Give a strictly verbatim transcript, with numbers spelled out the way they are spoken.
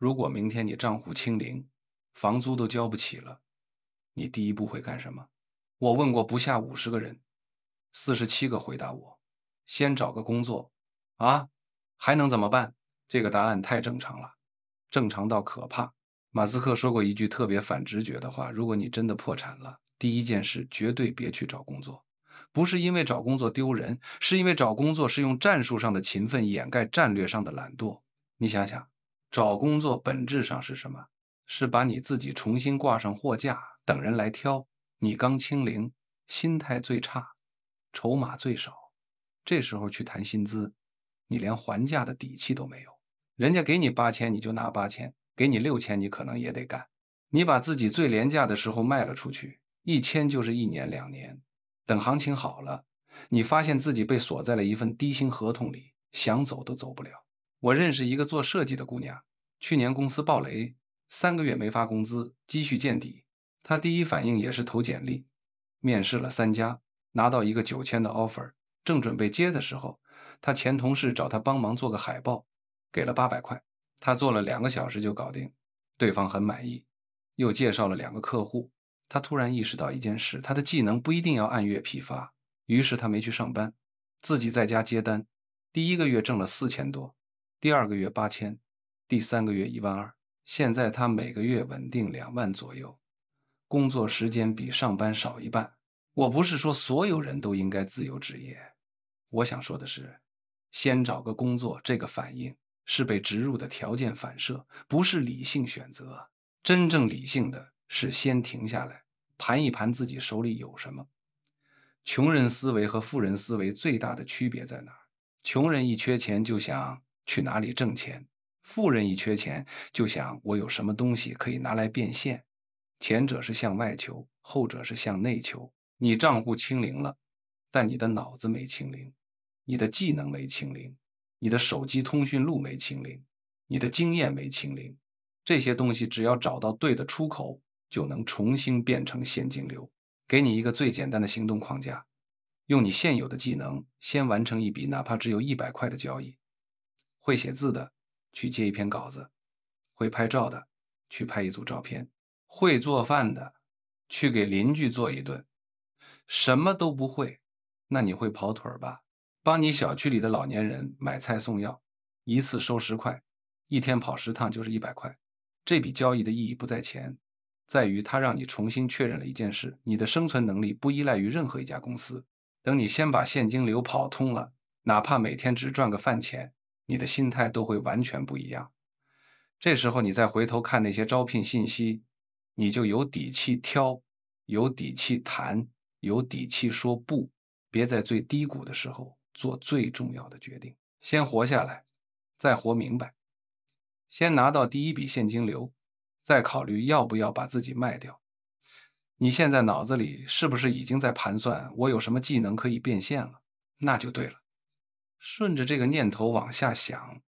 如果明天你账户清零，房租都交不起了，你第一步会干什么？我问过不下五十个人，四十七个回答我，先找个工作。啊，还能怎么办？这个答案太正常了，正常到可怕。马斯克说过一句特别反直觉的话：如果你真的破产了，第一件事绝对别去找工作。不是因为找工作丢人，是因为找工作是用战术上的勤奋掩盖战略上的懒惰。你想想，找工作本质上是什么？是把你自己重新挂上货架，等人来挑。你刚清零，心态最差，筹码最少，这时候去谈薪资，你连还价的底气都没有。人家给你八千，你就拿八千，给你六千，你可能也得干。你把自己最廉价的时候卖了出去，一签就是一年两年。等行情好了，你发现自己被锁在了一份低薪合同里，想走都走不了。我认识一个做设计的姑娘，去年公司暴雷，三个月没发工资，积蓄见底。她第一反应也是投简历，面试了三家，拿到一个九千的 offer，正准备接的时候，她前同事找她帮忙做个海报，给了八百块，她做了两个小时就搞定，对方很满意，又介绍了两个客户。她突然意识到一件事，她的技能不一定要按月批发，于是她没去上班，自己在家接单，第一个月挣了四千多，第二个月八千，第三个月一万二，现在她每个月稳定两万左右，工作时间比上班少一半。我不是说所有人都应该自由职业，我想说的是，先找个工作这个反应是被植入的条件反射，不是理性选择。真正理性的是先停下来，盘一盘自己手里有什么。穷人思维和富人思维最大的区别在哪儿？穷人一缺钱就想去哪里挣钱，富人一缺钱就想我有什么东西可以拿来变现。前者是向外求，后者是向内求。你账户清零了，但你的脑子没清零，你的技能没清零，你的手机通讯录没清零，你的经验没清零。这些东西只要找到对的出口，就能重新变成现金流。给你一个最简单的行动框架，用你现有的技能先完成一笔哪怕只有一百块的交易。会写字的去接一篇稿子，会拍照的去拍一组照片，会做饭的去给邻居做一顿。什么都不会，那你会跑腿儿吧？帮你小区里的老年人买菜送药，一次收十块，一天跑十趟就是一百块。这笔交易的意义不在钱，在于它让你重新确认了一件事：你的生存能力不依赖于任何一家公司。等你先把现金流跑通了，哪怕每天只赚个饭钱，你的心态都会完全不一样。这时候你再回头看那些招聘信息，你就有底气挑，有底气谈，有底气说不。别在最低谷的时候做最重要的决定，先活下来，再活明白。先拿到第一笔现金流，再考虑要不要把自己卖掉。你现在脑子里是不是已经在盘算我有什么技能可以变现了？那就对了，顺着这个念头往下想，